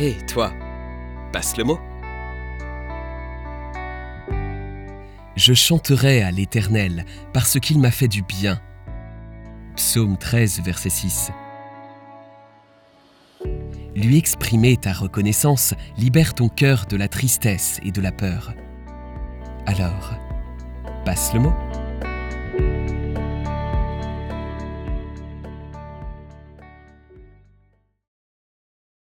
Hé, toi, passe le mot. Je chanterai à l'Éternel parce qu'il m'a fait du bien. Psaume 13, verset 6. Lui exprimer ta reconnaissance libère ton cœur de la tristesse et de la peur. Alors, passe le mot.